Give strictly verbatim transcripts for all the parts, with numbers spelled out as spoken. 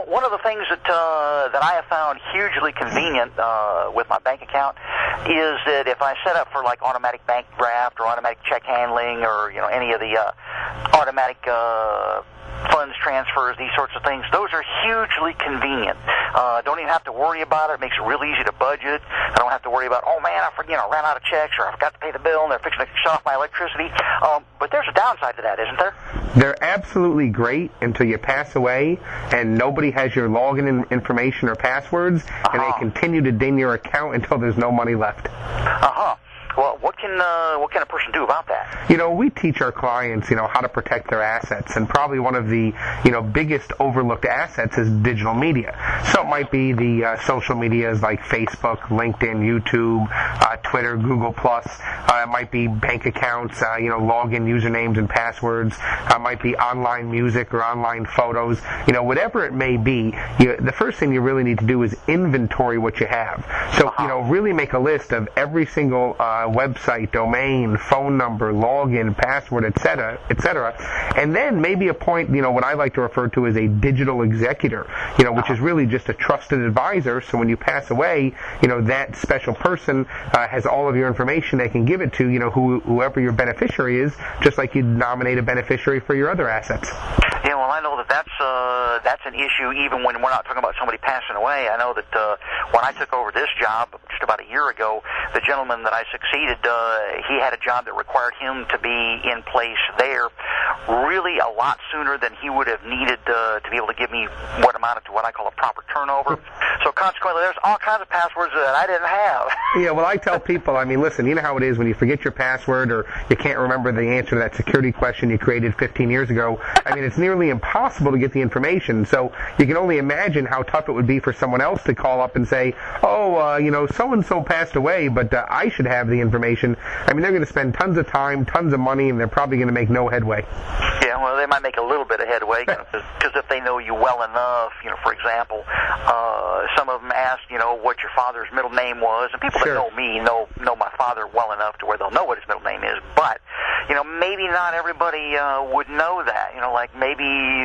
One of the things that uh, that I have found hugely convenient uh, with my bank account is that if I set up for like automatic bank draft or automatic check handling or you know any of the uh, automatic uh, funds transfers, these sorts of things, those are hugely convenient. Uh, don't even have to worry about it. It makes it real easy to budget. I don't have to worry about, oh man, I forget, you know, ran out of checks or I forgot to pay the bill and they're fixing to shut off my electricity. Um, but there's a downside to that, isn't there? They're absolutely great until you pass away and nobody has your login information or passwords, uh-huh. and they continue to ding your account until there's no money left. Uh-huh. Well, what can uh, what can a person do about that? You know, we teach our clients, you know, how to protect their assets, and probably one of the, you know, biggest overlooked assets is digital media. So it might be the uh, social medias like Facebook, LinkedIn, YouTube, uh, Twitter, Google Plus. Uh, it might be bank accounts, uh, you know, login usernames and passwords. Uh, it might be online music or online photos. You know, whatever it may be, you, the first thing you really need to do is inventory what you have. So, uh-huh. you know, really make a list of every single uh, website, domain, phone number, login, password, et cetera, et cetera, and then maybe appoint, you know, what I like to refer to as a digital executor, you know, which is really just a trusted advisor. So when you pass away, you know, that special person uh, has all of your information. They can give it to, you know, who, whoever your beneficiary is, just like you'd nominate a beneficiary for your other assets. Yeah, well, I know that that's uh, that's an issue even when we're not talking about somebody passing away. I know that uh, when I took over this job just about a year ago, the gentleman that I succeeded, uh, he had a job that required him to be in place there really a lot sooner than he would have needed uh, to be able to give me what amounted to what I call a proper turnover. So consequently, there's all kinds of passwords that I didn't have. Yeah, well, I tell people, I mean, listen, you know how it is when you forget your password or you can't remember the answer to that security question you created fifteen years ago. I mean, it's nearly impossible to get the information. So you can only imagine how tough it would be for someone else to call up and say, oh, uh, you know, so-and-so passed away, but uh, I should have the information. I mean, they're going to spend tons of time, tons of money, and they're probably going to make no headway. Yeah, well, they might make a little bit of headway, because you know, if they know you well enough, you know, for example, uh, some of them ask, you know, what your father's middle name was, and people sure. that know me know know my father well enough to where they'll know what his middle name is, but, you know, maybe not everybody uh, would know that, you know, like maybe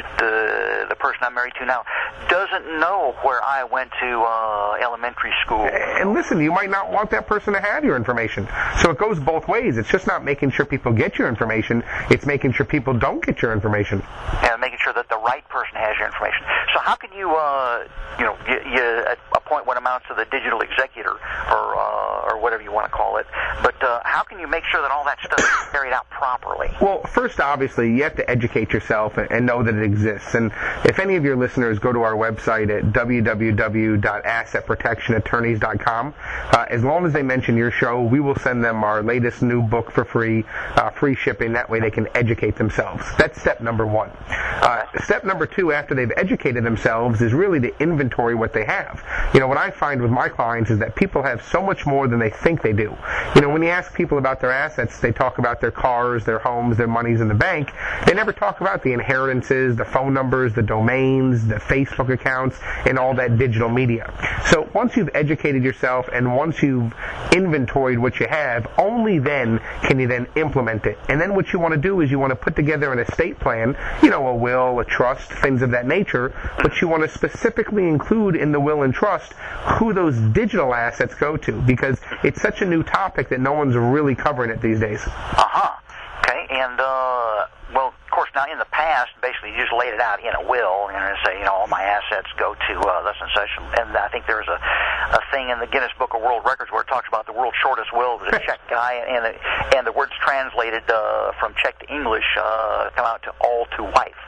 the the person I'm married to now doesn't know where I went to uh, elementary school. And listen, you might not want that person to have your information. So it goes both ways. It's just not making sure people get your information. It's making sure people don't get your information. And making sure that the right person has your information. So how can you, uh, you know, you, you appoint what amounts to the digital executor or uh, or whatever you want to call it, but uh, how can you make sure that all that stuff is carried out properly? Well, first, obviously, you have to educate yourself and know that it exists. And if any of your listeners go to our website at w w w dot asset protection attorneys dot com, uh, as long as they mention your show, we will send them our latest new book for free, uh, free shipping. That way they can educate themselves. That's step number one. Uh, step number two, after they've educated themselves, is really to inventory what they have. You know, what I find with my clients is that people have so much more than they think they do. You know, when you ask people about their assets, they talk about their cars, their homes, their monies in the bank. They never talk about the inheritances, the phone numbers, the domains, the Facebook accounts, and all that digital media. So once you've educated yourself and once you've inventoried what you have, only then can you then implement it. And then what you want to do is you want to put together an estate plan, you know, a will, a trust, things of that nature, but you want to specifically include in the will and trust who those digital assets go to, because it's such a new topic that no one's really covering it these days. Uh-huh. Okay, and, uh, well, of course, now in the past, basically you just laid it out in a will, you know, and say, you know, all my assets go to uh, thus and such, and I think there's a, a thing in the Guinness Book of World Records where it talks about the world's shortest will. It was a Czech guy, and the, and the words translated uh, from Czech to English uh, come out to all to wife.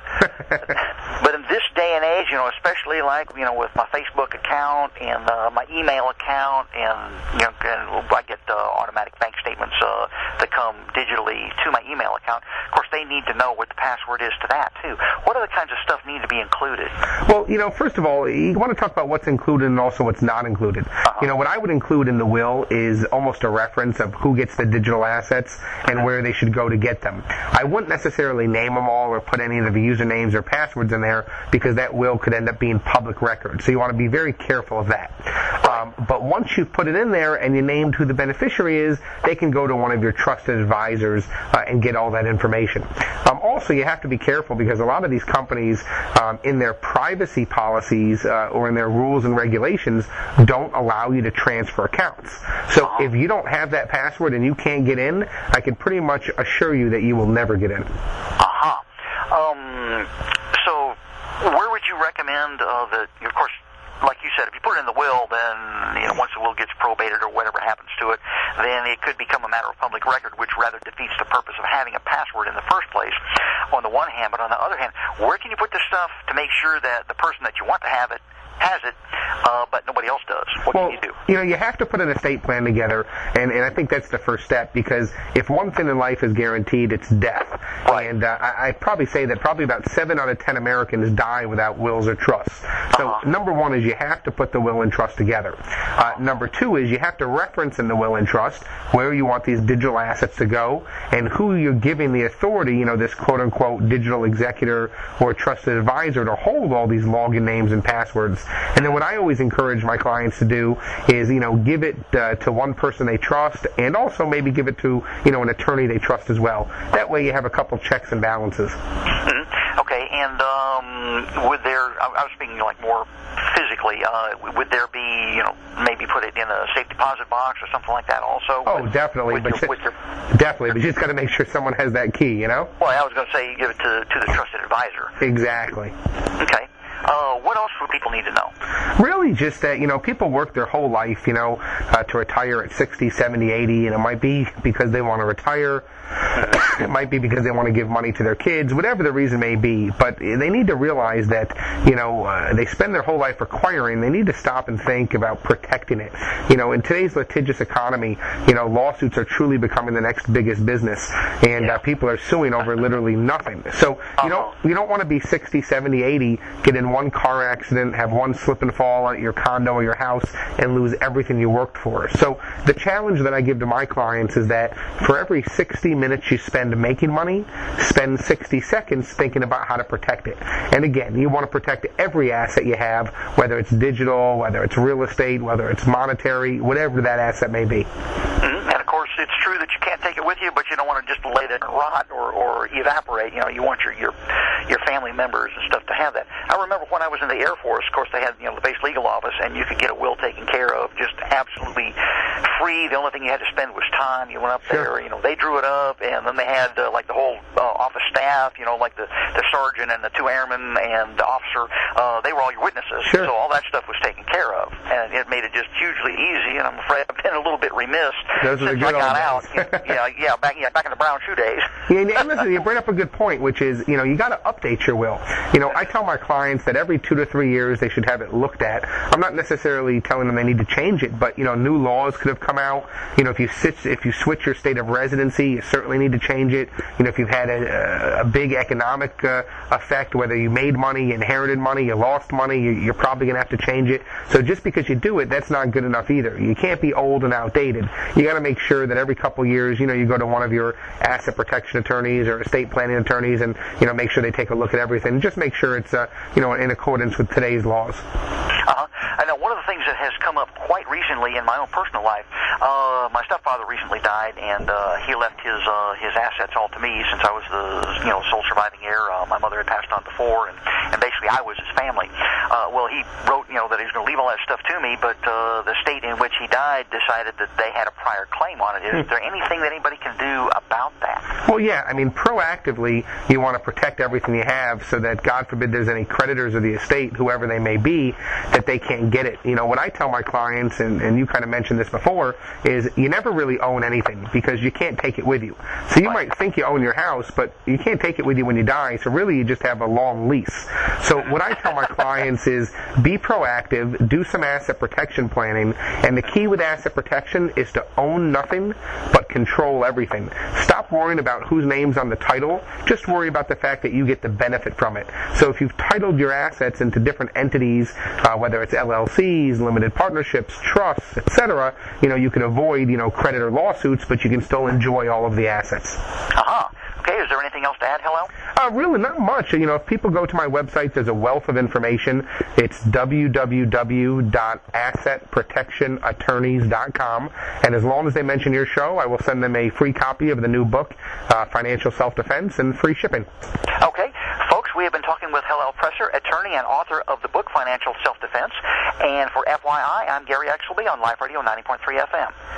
But in this day and age, you know, especially like, you know, with my Facebook account and uh, my email account, and, you know, and I get uh, automatic bank statements uh, that come digitally to my email account. Of course, they need to know what the password is to that, too. What other kinds of stuff need to be included? Well, you know, first of all, you want to talk about what's included and also what's not included. Uh-huh. You know, what I would include in the will is almost a reference of who gets the digital assets and where they should go to get them. I wouldn't necessarily name them all or put any of the usernames or passwords in there because that will could end up being public record. So you want to be very careful of that. Um, but once you put it in there and you named who the beneficiary is, they can go to one of your trusted advisors uh, and get all that information. Um, also, you have to be careful because a lot of these companies, um, in their privacy policies uh, or in their rules and regulations, don't allow you to transfer accounts. So if you don't have that password and you can't get in, I can pretty much assure you that you will never get in. Uh-huh. Um, so where would you recommend uh, that, of course, like you said, if you put it in the will, then, you know, once the will gets probated or whatever happens to it, then it could become a matter of public record, which rather defeats the purpose of having a password in the first place, on the one hand. But on the other hand, where can you put this stuff to make sure that the person that you want to have it has it, uh, but nobody else does? What well, can you do? You know, you have to put an estate plan together, and, and I think that's the first step, because if one thing in life is guaranteed, it's death. Right. And uh, I, I'd probably say that probably about seven out of ten Americans die without wills or trusts. So uh-huh. number one is you have to put the will and trust together. Uh, number two is you have to reference in the will and trust where you want these digital assets to go and who you're giving the authority, you know, this quote-unquote digital executor or trusted advisor to hold all these login names and passwords. And then what I always encourage my clients to do is, you know, give it uh, to one person they trust, and also maybe give it to, you know, an attorney they trust as well. That way you have a couple checks and balances. Mm-hmm. Okay, and um, would there, I, I was speaking like more physically, uh, would there be, you know, maybe put it in a safe deposit box or something like that also? Oh, with, definitely. With but your, with your, definitely, but you just got to make sure someone has that key, you know? Well, I was going to say you give it to, to the trusted advisor. Exactly. Okay. Uh, what else would people need to know? Really just that, you know, people work their whole life, you know, uh, to retire at sixty, seventy, eighty, and it might be because they want to retire. It might be because they want to give money to their kids, whatever the reason may be. But they need to realize that, you know, uh, they spend their whole life acquiring. They need to stop and think about protecting it. You know, in today's litigious economy, you know, lawsuits are truly becoming the next biggest business, and yeah. uh, people are suing over literally nothing. So you don't you don't want to be sixty, seventy, eighty, get in one car accident, have one slip and fall at your condo or your house, and lose everything you worked for. So the challenge that I give to my clients is that for every sixty minutes you spend making money, spend sixty seconds thinking about how to protect it. And again, you want to protect every asset you have, whether it's digital, whether it's real estate, whether it's monetary, whatever that asset may be. Mm-hmm. And of course, it's true that you can't take it with you, but you don't want to just let it rot or, or evaporate. You know, you want your, your your family members and stuff to have that. I remember when I was in the Air Force, of course, they had, you know, the base legal office, and you could get a will taken care of just absolutely free. The only thing you had to spend was time. You went up Sure. there, you know, they drew it up, and then they had uh, like the whole uh, office staff, you know, like the, the sergeant and the two airmen and the officer. Uh, they were all your witnesses, Sure. so all that stuff was taken care of, and it made it just hugely easy. And I'm afraid I've been a little bit remiss Those since are the I good got old out. days. yeah, yeah, back yeah, back in the brown shoe days. Yeah, and, and listen, you bring up a good point, which is, you know, you got to update your will. You know, I tell my clients that every two to three years they should have it looked at. I'm not necessarily telling them they need to change it, but, you know, new laws could have come out. You know, if you switch, if you switch your state of residency, you certainly need to change it. You know, if you've had a, a big economic uh, effect, whether you made money, you inherited money, you lost money, you, you're probably going to have to change it. So just because you do it, that's not good enough either. You can't be old and outdated. You got to make sure that every couple years, you know, you go to one of your asset protection attorneys or estate planning attorneys and, you know, make sure they take a look at everything. Just make sure it's, uh, you know, in accordance with today's laws. Uh-huh. I know one of the things that has come up quite recently in my own personal life, uh, my stepfather recently died, and uh, he left his uh, his assets all to me since I was the, you know, sole surviving heir. Uh, my mother had passed on before, and, and basically I was his family. Uh, well, he wrote, you know, that he was going to leave all that stuff to me, but uh, the state in which he died decided that they had a prior claim on it. Is Hmm. there anything that anybody can do about that? Well, yeah, I mean, proactively, you want to protect everything you have so that, God forbid, there's any creditors of the estate, whoever they may be, that they can't get it. You know, what I tell my clients, and, and you kind of mentioned this before, is you never really own anything because you can't take it with you. So you might think you own your house, but you can't take it with you when you die, so really you just have a long lease. So what I tell my clients is be proactive, do some asset protection planning, and the key with asset protection is to own nothing but control everything. Stop worrying about whose name's on the title, just worry about the fact that you get the benefit from it. So if you've titled your assets into different entities, uh, whether it's L L Cs, limited partnerships, trusts, et cetera, you know, you can avoid, you know, creditor lawsuits, but you can still enjoy all of the assets. Uh-huh. Okay, is is there anything else to add, Hello? Uh, really, not much. You know, if people go to my website, there's a wealth of information. It's w w w dot asset protection attorneys dot com, and as long as they mention your show, I will send them a free copy of the new book, uh, Financial Self-Defense, and free shipping. Okay. Folks, we have been talking with Hillel Presser, attorney and author of the book Financial Self-Defense. And for F Y I, I'm Gary Exelby on Live Radio ninety point three F M.